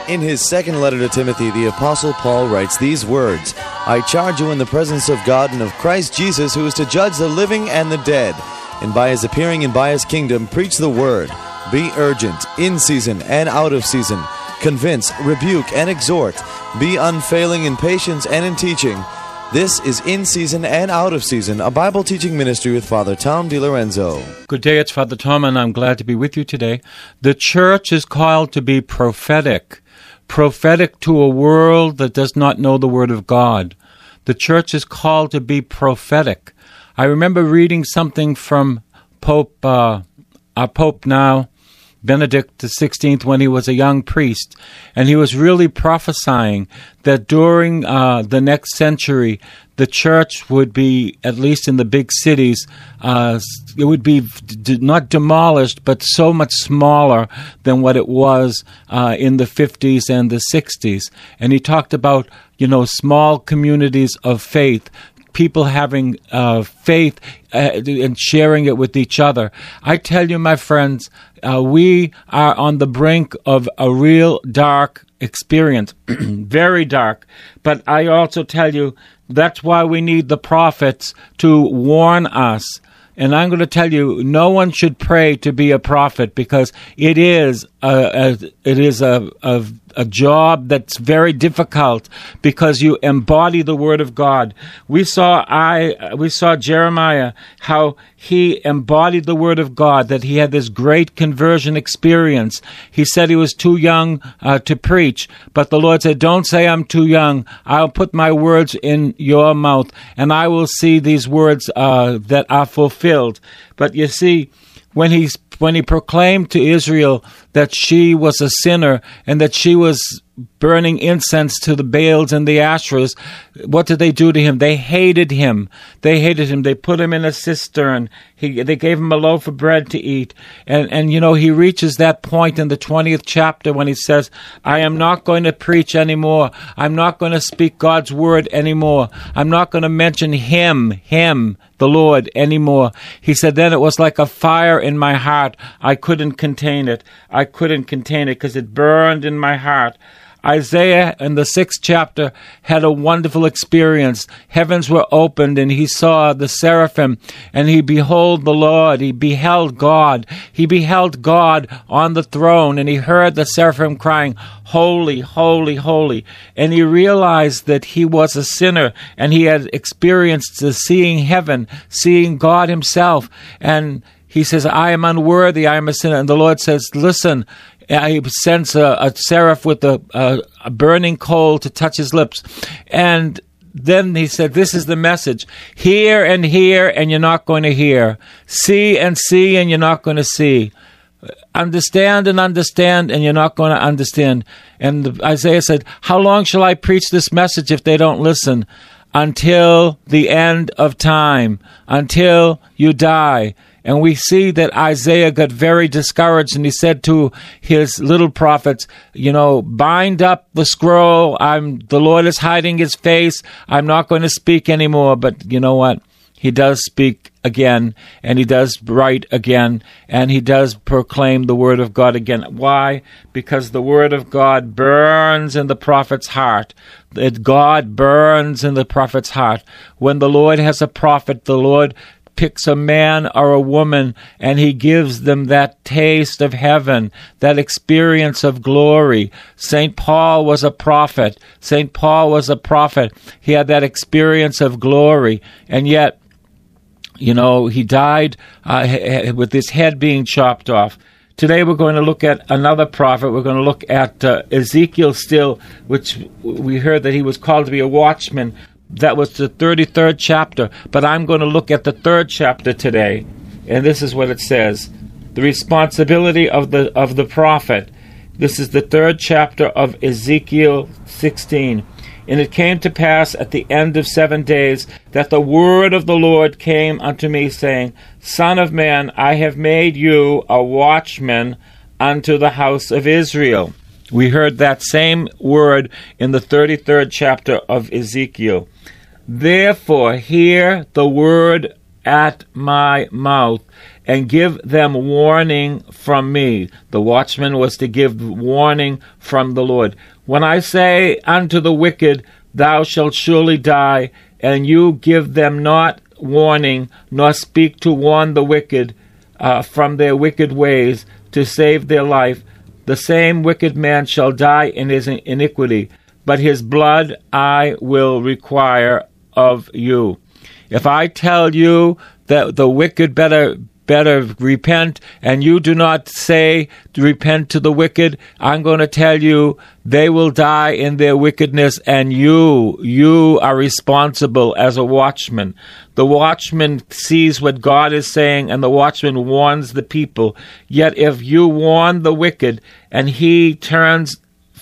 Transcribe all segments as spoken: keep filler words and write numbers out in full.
In his second letter to Timothy, the Apostle Paul writes these words, I charge you in the presence of God and of Christ Jesus, who is to judge the living and the dead, and by his appearing and by his kingdom, preach the word. Be urgent, in season and out of season. Convince, rebuke, and exhort. Be unfailing in patience and in teaching. This is In Season and Out of Season, a Bible teaching ministry with Father Tom DiLorenzo. Good day, it's Father Tom, and I'm glad to be with you today. The church is called to be prophetic. Prophetic to a world that does not know the Word of God. The church is called to be prophetic. I remember reading something from Pope, uh, our Pope now, Benedict the sixteenth, when he was a young priest, and he was really prophesying that during uh, the next century, the church would be, at least in the big cities, uh, it would be d- not demolished, but so much smaller than what it was uh, in the fifties and the sixties. And he talked about, you know, small communities of faith, people having uh, faith uh, and sharing it with each other. I tell you, my friends, uh, we are on the brink of a real dark experience, very dark. But I also tell you, that's why we need the prophets to warn us. And I'm going to tell you, no one should pray to be a prophet, because it is a, a it is a, a a job that's very difficult, because you embody the Word of God. We saw I we saw Jeremiah, how he embodied the Word of God, that he had this great conversion experience. He said he was too young uh, to preach, but the Lord said, don't say I'm too young. I'll put my words in your mouth, and I will see these words uh, that are fulfilled. But you see, when he when he proclaimed to Israel that she was a sinner and that she was burning incense to the Baals and the Asherahs, what did they do to him? They hated him. They hated him. They put him in a cistern. He, they gave him a loaf of bread to eat. And, and, you know, he reaches that point in the twentieth chapter when he says, I am not going to preach anymore. I'm not going to speak God's word anymore. I'm not going to mention him, him, the Lord, anymore. He said, then it was like a fire in my heart. I couldn't contain it. I couldn't contain it because it burned in my heart. Isaiah, in the sixth chapter, had a wonderful experience. Heavens were opened, and he saw the seraphim, and he beheld the Lord. He beheld God. He beheld God on the throne, and he heard the seraphim crying, holy, holy, holy. And he realized that he was a sinner, and he had experienced the seeing heaven, seeing God himself. And he says, I am unworthy, I am a sinner. And the Lord says, listen, he sends a, a seraph with a, a, a burning coal to touch his lips. And then he said, this is the message. Hear and hear, and you're not going to hear. See and see, and you're not going to see. Understand and understand, and you're not going to understand. And the, Isaiah said, how long shall I preach this message if they don't listen? Until the end of time, until you die. And we see that Isaiah got very discouraged, and he said to his little prophets, you know, bind up the scroll. I'm the Lord is hiding his face. I'm not going to speak anymore. But you know what? He does speak again, and he does write again, and he does proclaim the word of God again. Why? Because the word of God burns in the prophet's heart. That God burns in the prophet's heart. When the Lord has a prophet, the Lord picks a man or a woman, and he gives them that taste of heaven, that experience of glory. Saint Paul was a prophet. Saint Paul was a prophet. He had that experience of glory, and yet, you know, he died uh, with his head being chopped off. Today we're going to look at another prophet. We're going to look at uh, Ezekiel still, which we heard that he was called to be a watchman. That was the thirty-third chapter, but I'm going to look at the third chapter today, and this is what it says. The responsibility of the of the prophet. This is the third chapter of Ezekiel sixteen. And it came to pass at the end of seven days that the word of the Lord came unto me, saying, Son of man, I have made you a watchman unto the house of Israel. We heard that same word in the thirty-third chapter of Ezekiel. Therefore, hear the word at my mouth, and give them warning from me. The watchman was to give warning from the Lord. When I say unto the wicked, thou shalt surely die, and you give them not warning, nor speak to warn the wicked uh, from their wicked ways, to save their life, the same wicked man shall die in his iniquity, but his blood I will require of you. If I tell you that the wicked better better repent, and you do not say to repent to the wicked, I'm going to tell you they will die in their wickedness, and you, you are responsible as a watchman. The watchman sees what God is saying, and the watchman warns the people. Yet if you warn the wicked, and he turns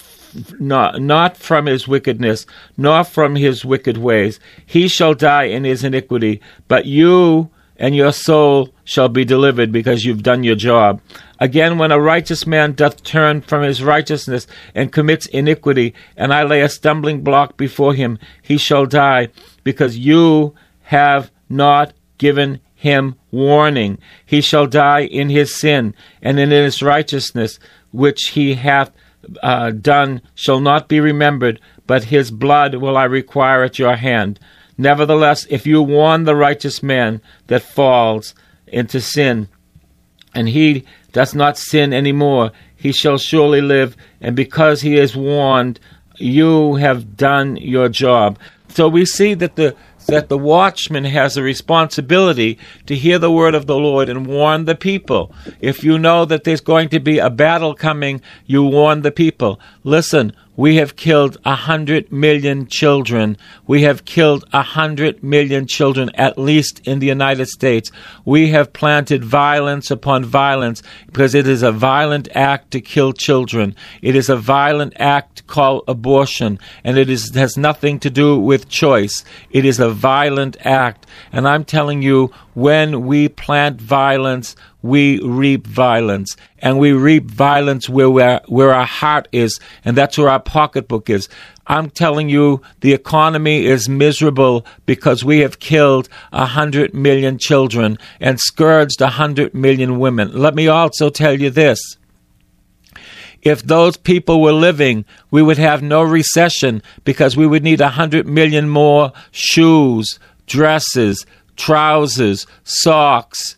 Not, not from his wickedness, nor from his wicked ways, he shall die in his iniquity, but you and your soul shall be delivered, because you've done your job. Again, when a righteous man doth turn from his righteousness and commits iniquity, and I lay a stumbling block before him, he shall die, because you have not given him warning. He shall die in his sin, and in his righteousness which he hath Uh, done shall not be remembered, but his blood will I require at your hand. Nevertheless, if you warn the righteous man that falls into sin, and he does not sin any more, he shall surely live, and because he is warned, you have done your job. So we see that the that the watchman has a responsibility to hear the word of the Lord and warn the people. If you know that there's going to be a battle coming, you warn the people. Listen, we have killed a hundred million children. We have killed a hundred million children, at least in the United States. We have planted violence upon violence, because it is a violent act to kill children. It is a violent act called abortion, and it is has nothing to do with choice. It is a violent act. And I'm telling you, when we plant violence, we reap violence. And we reap violence where we're, where our heart is, and that's where our pocketbook is. I'm telling you, the economy is miserable because we have killed a hundred million children and scourged a hundred million women. Let me also tell you this. If those people were living, we would have no recession, because we would need a hundred million more shoes, dresses, trousers, socks,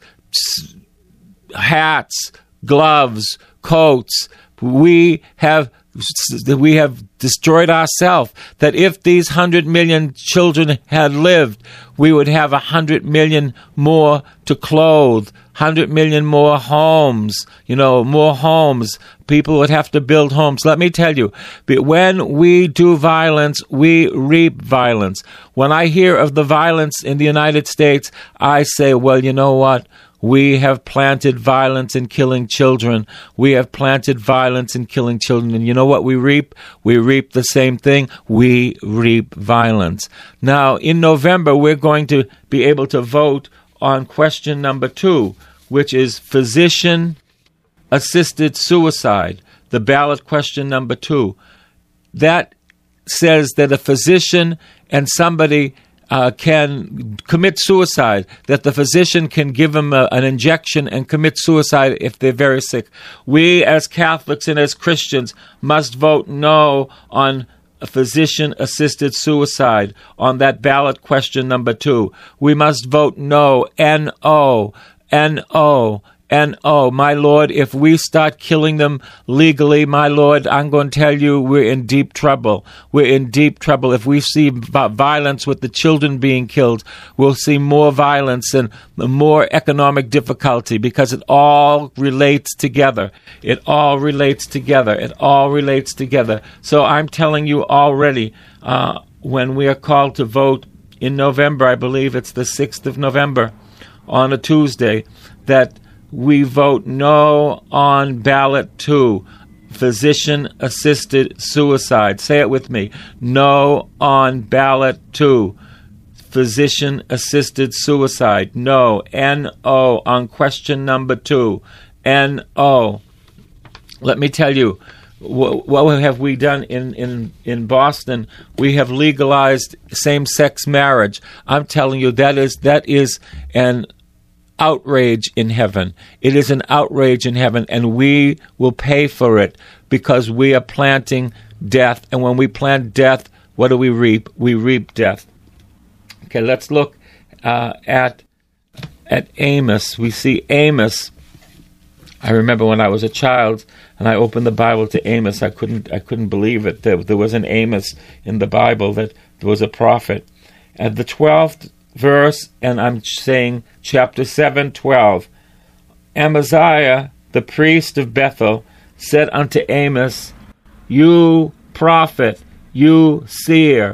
hats, gloves, coats. We have we have destroyed ourselves. That if these hundred million children had lived, we would have a hundred million more to clothe, hundred million more homes, you know, more homes. People would have to build homes. Let me tell you, when we do violence, we reap violence. When I hear of the violence in the United States, I say, well, you know what? We have planted violence in killing children. We have planted violence in killing children. And you know what we reap? We reap the same thing. We reap violence. Now, in November, we're going to be able to vote on question number two, which is physician-assisted suicide, the ballot question number two. That says that a physician and somebody Uh, can commit suicide, that the physician can give them a, an injection and commit suicide if they're very sick. We as Catholics and as Christians must vote no on a physician-assisted suicide on that ballot question number two. We must vote no, N O, N O, N O. My Lord, if we start killing them legally, my Lord, I'm going to tell you we're in deep trouble. We're in deep trouble. If we see violence with the children being killed, we'll see more violence and more economic difficulty, because it all relates together. It all relates together. It all relates together. So I'm telling you already, uh, when we are called to vote in November, I believe it's the sixth of November, on a Tuesday, that we vote no on ballot two, physician-assisted suicide. Say it with me. No on ballot two, physician-assisted suicide. No, N O on question number two. N O. Let me tell you, What, what have we done in, in, in Boston? We have legalized same-sex marriage. I'm telling you, that is that is an outrage in heaven. It is an outrage in heaven, and we will pay for it because we are planting death. And when we plant death, what do we reap? We reap death. Okay, let's look uh, at at Amos. We see Amos. I remember when I was a child and I opened the Bible to Amos, I couldn't I couldn't believe it. There, there was an Amos in the Bible, that there was a prophet. At the twelfth verse, and I'm saying chapter seven, twelve, Amaziah, the priest of Bethel, said unto Amos, You prophet, you seer,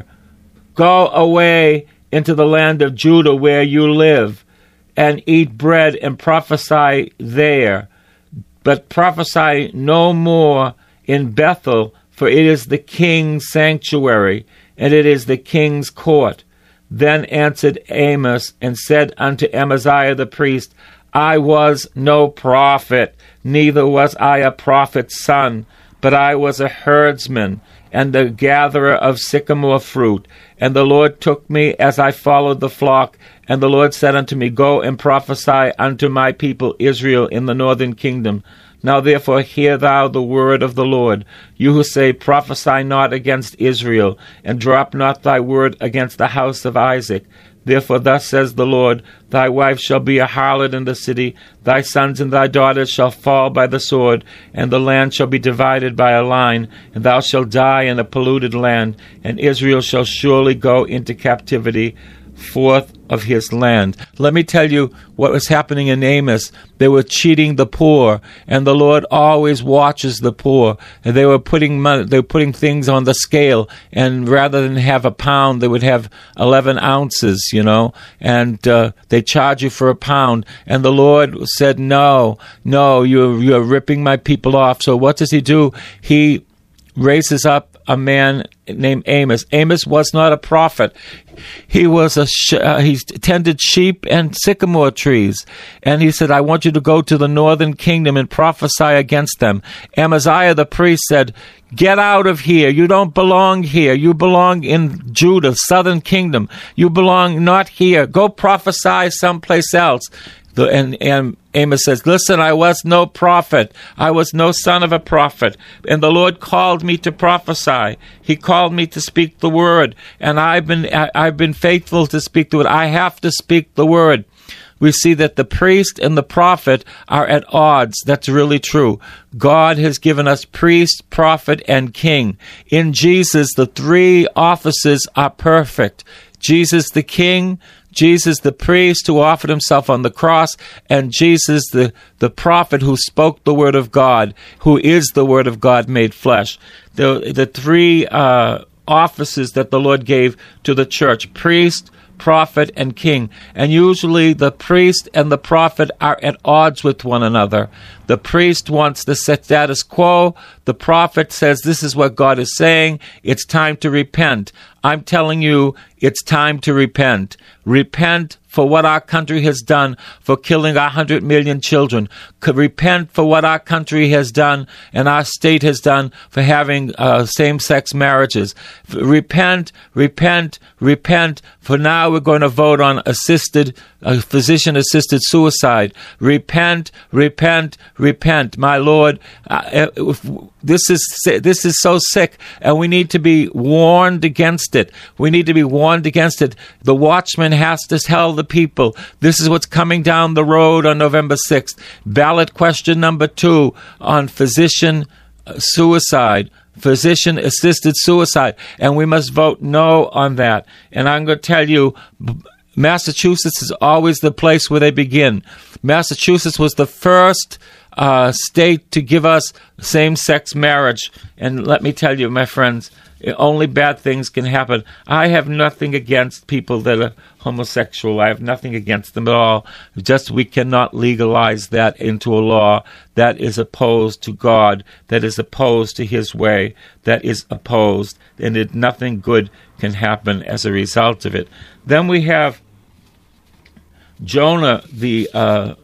go away into the land of Judah where you live, and eat bread and prophesy there. But prophesy no more in Bethel, for it is the king's sanctuary, and it is the king's court. Then answered Amos, and said unto Amaziah the priest, I was no prophet, neither was I a prophet's son, but I was a herdsman, and the gatherer of sycamore fruit. And the Lord took me as I followed the flock, and the Lord said unto me, Go and prophesy unto my people Israel in the northern kingdom. Now therefore hear thou the word of the Lord, you who say, Prophesy not against Israel, and drop not thy word against the house of Isaac. Therefore thus says the Lord, Thy wife shall be a harlot in the city, thy sons and thy daughters shall fall by the sword, and the land shall be divided by a line, and thou shalt die in a polluted land, and Israel shall surely go into captivity forth of his land. Let me tell you what was happening in Amos. They were cheating the poor, and the Lord always watches the poor. And they were putting money, they were putting things on the scale, and rather than have a pound, they would have eleven ounces, you know, and uh, they charge you for a pound. And the Lord said, "No, no, you're you're ripping my people off." So what does He do? He raises up a man named Amos. Amos was not a prophet. He was a sh- uh, he tended sheep and sycamore trees, and he said, "I want you to go to the northern kingdom and prophesy against them." Amaziah the priest said, "Get out of here. You don't belong here. You belong in Judah, southern kingdom. You belong not here. Go prophesy someplace else." The, and, and Amos says, "Listen, I was no prophet. I was no son of a prophet. And the Lord called me to prophesy. He called me to speak the word. And I've been, I, I've been faithful to speak the word. I have to speak the word." We see that the priest and the prophet are at odds. That's really true. God has given us priest, prophet, and king. In Jesus, the three offices are perfect. Jesus the king, Jesus the priest who offered himself on the cross, and Jesus the, the prophet who spoke the word of God, who is the word of God made flesh. The, the three uh, offices that the Lord gave to the church: priest, prophet, and king. And usually the priest and the prophet are at odds with one another. The priest wants the status quo. The prophet says, "This is what God is saying. It's time to repent." I'm telling you, it's time to repent. Repent for what our country has done for killing a hundred million children. Could repent for what our country has done and our state has done for having uh, same-sex marriages. Repent, repent, repent, for now we're going to vote on assisted, uh, physician-assisted suicide. Repent, repent, repent. My Lord, uh, if, this is this is so sick, and we need to be warned against it. We need to be warned against it. The watchman has to tell the people, this is what's coming down the road on November sixth. Ballot question number two on physician suicide, physician-assisted suicide, and we must vote no on that. And I'm going to tell you, Massachusetts is always the place where they begin. Massachusetts was the first uh, state to give us same-sex marriage. And let me tell you, my friends, only bad things can happen. I have nothing against people that are homosexual. I have nothing against them at all. Just we cannot legalize that into a law that is opposed to God, that is opposed to His way, that is opposed, and it, nothing good can happen as a result of it. Then we have Jonah, the uh,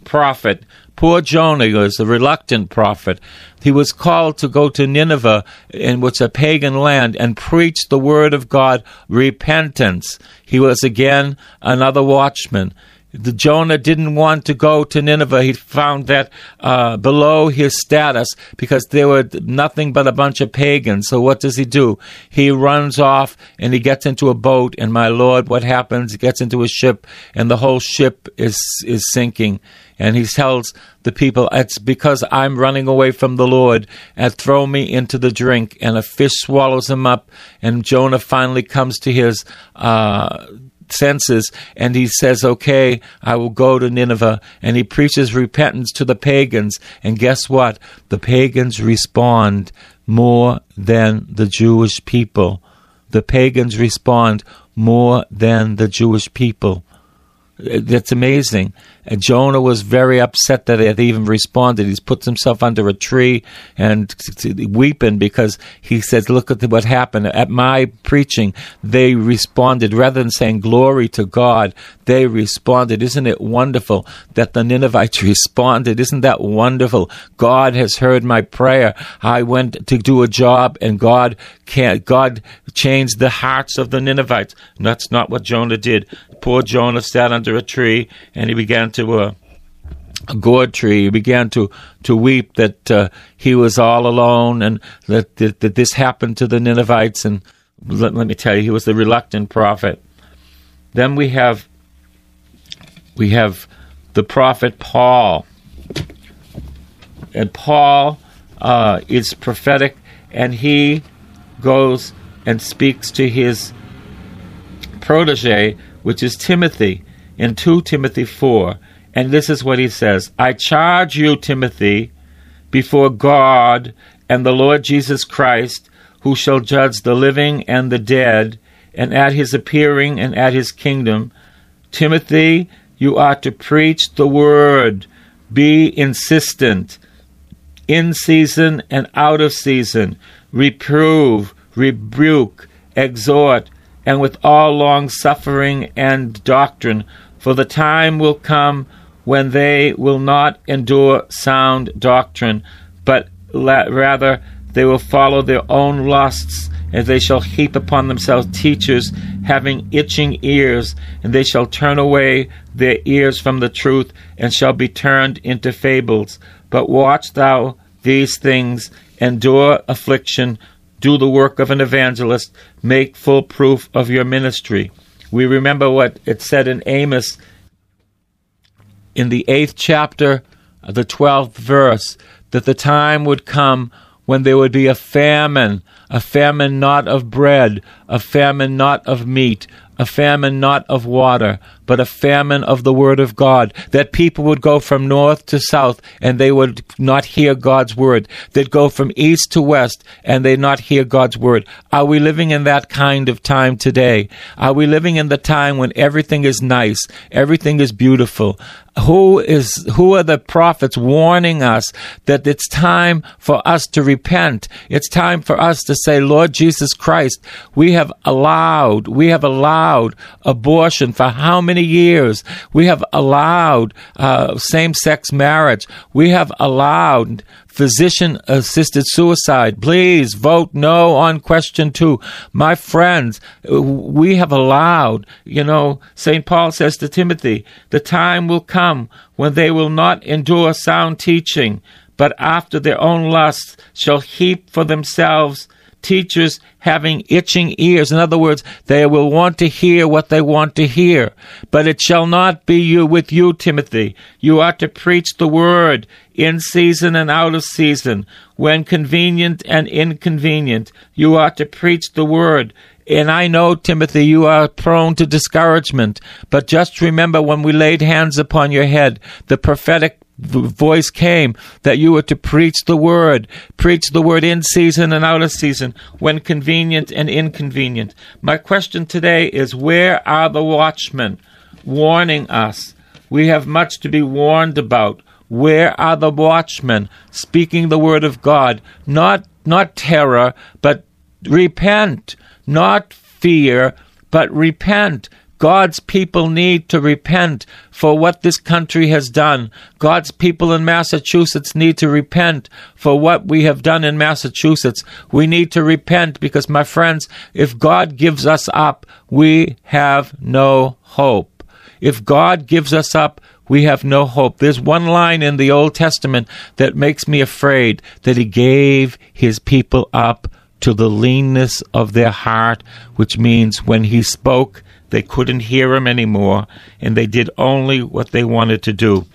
prophet. Poor Jonah was a reluctant prophet. He was called to go to Nineveh, in which a pagan land, and preach the word of God, repentance. He was again another watchman. The Jonah didn't want to go to Nineveh. He found that uh, below his status, because there were nothing but a bunch of pagans. So what does he do? He runs off and he gets into a boat. And my Lord, what happens? He gets into a ship, and the whole ship is is sinking. And he tells the people, it's because I'm running away from the Lord, and throw me into the drink. And a fish swallows him up. And Jonah finally comes to his uh senses, and he says, okay, I will go to Nineveh. And he preaches repentance to the pagans, and guess what? The pagans respond more than the Jewish people. The pagans respond more than the Jewish people. That's amazing. And Jonah was very upset that they even responded. He puts himself under a tree and weeping, because he says, look at what happened. At my preaching, they responded. Rather than saying glory to God, they responded. Isn't it wonderful that the Ninevites responded? Isn't that wonderful? God has heard my prayer. I went to do a job, and God can't, God changed the hearts of the Ninevites. And that's not what Jonah did. Poor Jonah sat under a tree, and he began to, uh, a gourd tree, he began to, to weep that uh, he was all alone, and that, that, that this happened to the Ninevites. And let, let me tell you, he was the reluctant prophet. Then we have, we have the prophet Paul. And Paul uh, is prophetic, and he goes and speaks to his protege, which is Timothy, in Second Timothy four. And this is what he says: I charge you, Timothy, before God and the Lord Jesus Christ, who shall judge the living and the dead, and at his appearing and at his kingdom. Timothy, you are to preach the word. Be insistent, in season and out of season. Reprove, rebuke, exhort, and with all long-suffering and doctrine. For the time will come when they will not endure sound doctrine, but la- rather they will follow their own lusts, and they shall heap upon themselves teachers having itching ears, and they shall turn away their ears from the truth, and shall be turned into fables. But watch thou these things, endure affliction, do the work of an evangelist, make full proof of your ministry. We remember what it said in Amos in the eighth chapter, the twelfth verse, that the time would come when there would be a famine, a famine not of bread, a famine not of meat, a famine not of water, but a famine of the word of God, that people would go from north to south and they would not hear God's word. They'd go from east to west and they'd not hear God's word. Are we living in that kind of time today? Are we living in the time when everything is nice, everything is beautiful? Who is, who are the prophets warning us that it's time for us to repent? It's time for us to say, Lord Jesus Christ, we have allowed, we have allowed abortion for how many years? We have allowed uh, same-sex marriage. We have allowed physician-assisted suicide. Please vote no on question two. My friends, we have allowed, you know, Saint Paul says to Timothy, the time will come when they will not endure sound teaching, but after their own lusts shall heap for themselves teachers having itching ears. In other words, they will want to hear what they want to hear. But it shall not be you with you, Timothy. You are to preach the word in season and out of season, when convenient and inconvenient. You are to preach the word. And I know, Timothy, you are prone to discouragement. But just remember, when we laid hands upon your head, the prophetic voice came that you were to preach the word, preach the word in season and out of season, when convenient and inconvenient. My question today is, where are the watchmen warning us? We have much to be warned about. Where are the watchmen speaking the word of God? Not, not terror, but repent. Not fear, but repent. God's people need to repent for what this country has done. God's people in Massachusetts need to repent for what we have done in Massachusetts. We need to repent because, my friends, if God gives us up, we have no hope. If God gives us up, we have no hope. There's one line in the Old Testament that makes me afraid, that he gave his people up to the leanness of their heart, which means when he spoke, they couldn't hear him anymore, and they did only what they wanted to do.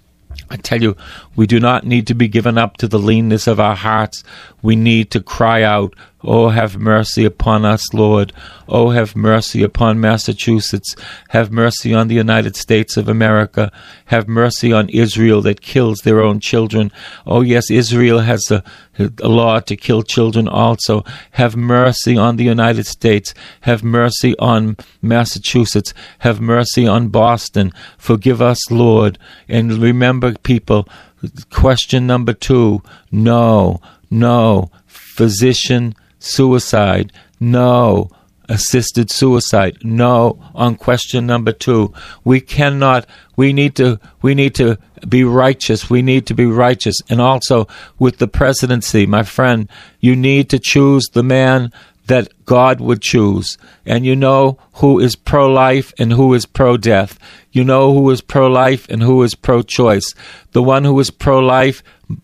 I tell you, we do not need to be given up to the leanness of our hearts. We need to cry out, "Oh, have mercy upon us, Lord. Oh, have mercy upon Massachusetts. Have mercy on the United States of America. Have mercy on Israel that kills their own children. Oh, yes, Israel has a, a law to kill children also. Have mercy on the United States. Have mercy on Massachusetts. Have mercy on Boston. Forgive us, Lord." And remember, people, question number two, no, no, physician suicide, no, assisted suicide, no, on question number two. We cannot, we need to, we need to be righteous, we need to be righteous. And also, with the presidency, my friend, you need to choose the man that God would choose. And you know who is pro-life and who is pro-death. You know who is pro-life and who is pro-choice. The one who is pro-life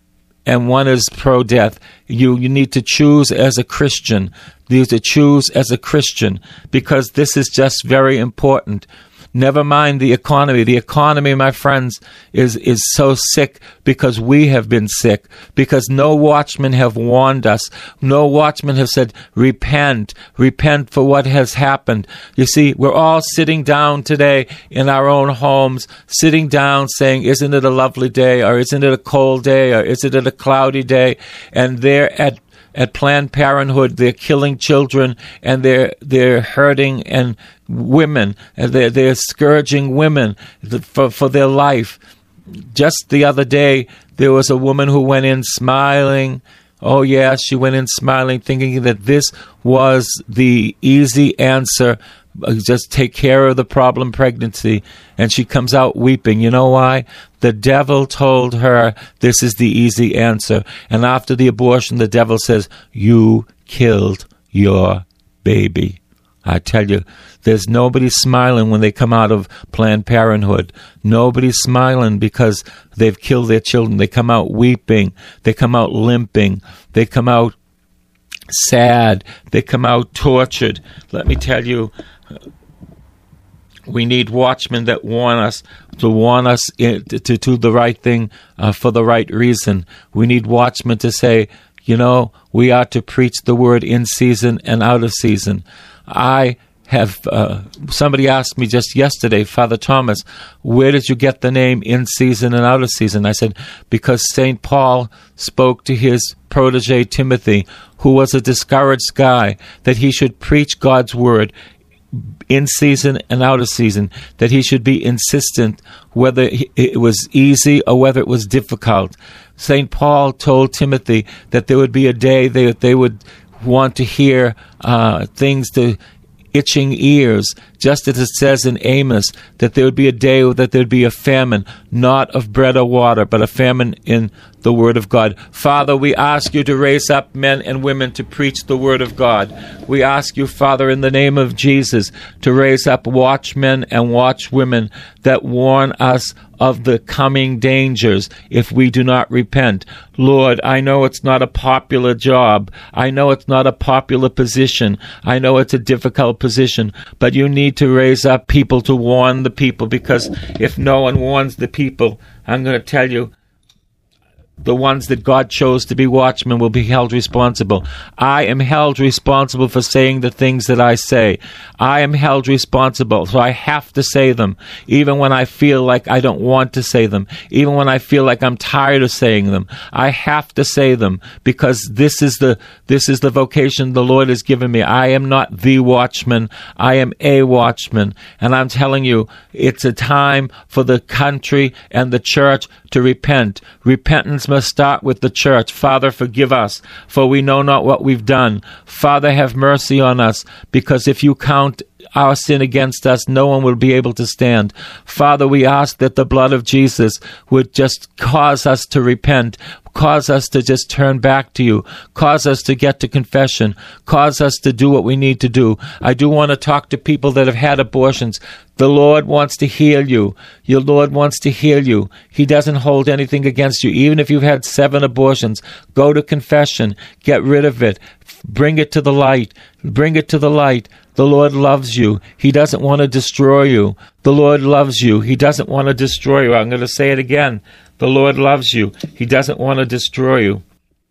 and one is pro-death. You, you need to choose as a Christian. You need to choose as a Christian, because this is just very important. Never mind the economy. The economy, my friends, is, is so sick because we have been sick, because no watchmen have warned us. No watchmen have said, repent, repent for what has happened. You see, we're all sitting down today in our own homes, sitting down saying, isn't it a lovely day, or isn't it a cold day, or isn't it a cloudy day? And they're at At Planned Parenthood, they're killing children, and they're they're hurting and women, and they're they're scourging women for for their life. Just the other day, there was a woman who went in smiling. Oh yeah, she went in smiling, thinking that this was the easy answer. Just take care of the problem pregnancy. And she comes out weeping. You know why? The devil told her this is the easy answer. And after the abortion, the devil says, you killed your baby. I tell you, there's nobody smiling when they come out of Planned Parenthood. Nobody's smiling because they've killed their children. They come out weeping. They come out limping. They come out sad. They come out tortured. Let me tell you, we need watchmen that warn us, to warn us to do to the right thing uh, for the right reason. We need watchmen to say, you know, we are to preach the word in season and out of season. I have, uh, somebody asked me just yesterday, Father Thomas, where did you get the name in season and out of season? I said, because Saint Paul spoke to his protege Timothy, who was a discouraged guy, that he should preach God's word in season and out of season, that he should be insistent whether it was easy or whether it was difficult. Saint Paul told Timothy that there would be a day they, they would want to hear uh, things to itching ears, just as it says in Amos, that there would be a day that there would be a famine, not of bread or water, but a famine in the Word of God. Father, we ask you to raise up men and women to preach the Word of God. We ask you, Father, in the name of Jesus, to raise up watchmen and watchwomen that warn us of the coming dangers if we do not repent. Lord, I know it's not a popular job. I know it's not a popular position. I know it's a difficult position, but you need to raise up people to warn the people, because if no one warns the people, I'm going to tell you, the ones that God chose to be watchmen will be held responsible. I am held responsible for saying the things that I say. I am held responsible, so I have to say them, even when I feel like I don't want to say them, even when I feel like I'm tired of saying them. I have to say them, because this is the this is the vocation the Lord has given me. I am not the watchman. I am a watchman. And I'm telling you, it's a time for the country and the church to repent. Repentance must start with the church. Father, forgive us, for we know not what we've done. Father, have mercy on us, because if you count our sin against us, no one will be able to stand. Father, we ask that the blood of Jesus would just cause us to repent, cause us to just turn back to you, cause us to get to confession, cause us to do what we need to do. I do want to talk to people that have had abortions. The Lord wants to heal you. Your Lord wants to heal you. He doesn't hold anything against you. Even if you've had seven abortions, go to confession, get rid of it, bring it to the light, bring it to the light. The Lord loves you. He doesn't want to destroy you. The Lord loves you. He doesn't want to destroy you. I'm going to say it again. The Lord loves you. He doesn't want to destroy you.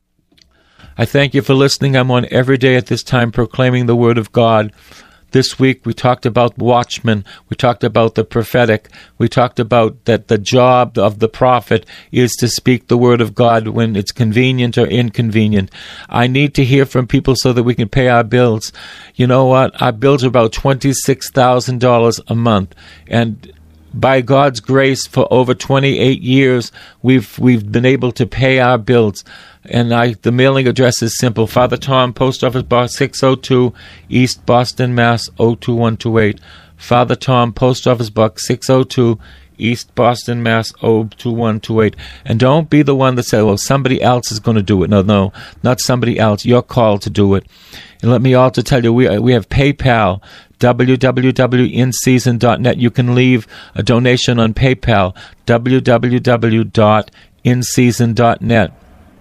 I thank you for listening. I'm on every day at this time proclaiming the Word of God. This week we talked about watchmen. We talked about the prophetic. We talked about that the job of the prophet is to speak the Word of God when it's convenient or inconvenient. I need to hear from people so that we can pay our bills. You know what? Our bills are about twenty-six thousand dollars a month. And by God's grace, for over twenty-eight years, we've we've been able to pay our bills. And I, the mailing address is simple. Father Tom, Post Office Box six oh two, East Boston, Mass. oh two one two eight. Father Tom, Post Office Box six oh two, East Boston, Mass. oh two one two eight. And don't be the one that says, well, somebody else is going to do it. No, no, not somebody else. You're called to do it. And let me also tell you, we we have PayPal, w w w dot in season dot net. You can leave a donation on PayPal, w w w dot in season dot net.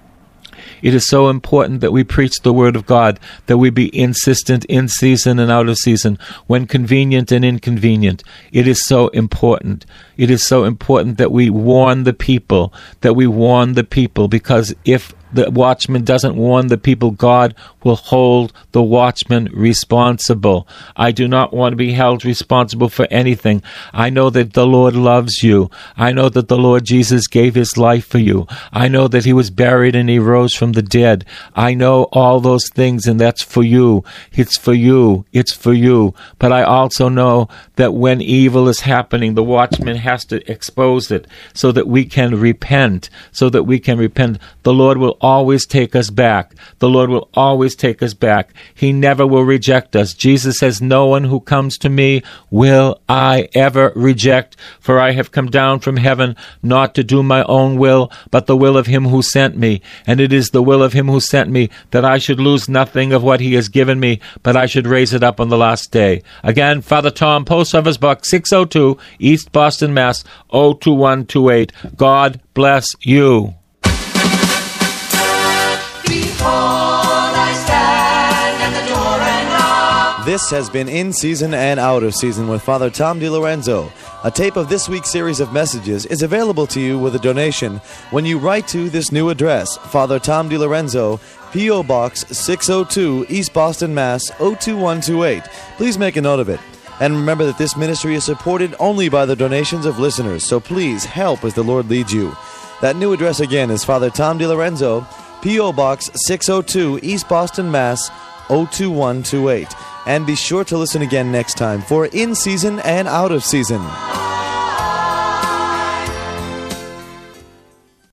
It is so important that we preach the Word of God, that we be insistent in season and out of season, when convenient and inconvenient. It is so important. It is so important that we warn the people, that we warn the people, because if the watchman doesn't warn the people, God will hold the watchman responsible. I do not want to be held responsible for anything. I know that the Lord loves you. I know that the Lord Jesus gave his life for you. I know that he was buried and he rose from the dead. I know all those things, and that's for you. It's for you. It's for you. But I also know that when evil is happening, the watchman has to expose it so that we can repent, so that we can repent. The Lord will always take us back. The Lord will always take us back. He never will reject us. Jesus says, no one who comes to me will I ever reject, for I have come down from heaven not to do my own will, but the will of him who sent me. And it is the will of him who sent me that I should lose nothing of what he has given me, but I should raise it up on the last day. Again, Father Tom, Post Office Box six oh two, East Boston, Mass. oh two one two eight. God bless you. This has been In Season and Out of Season with Father Tom DiLorenzo. A tape of this week's series of messages is available to you with a donation when you write to this new address, Father Tom DiLorenzo, P O. Box six oh two, East Boston, Mass. oh two one two eight. Please make a note of it. And remember that this ministry is supported only by the donations of listeners, so please help as the Lord leads you. That new address again is Father Tom DiLorenzo, P O. Box six oh two, East Boston, Mass. oh two one two eight. And be sure to listen again next time for In Season and Out of Season.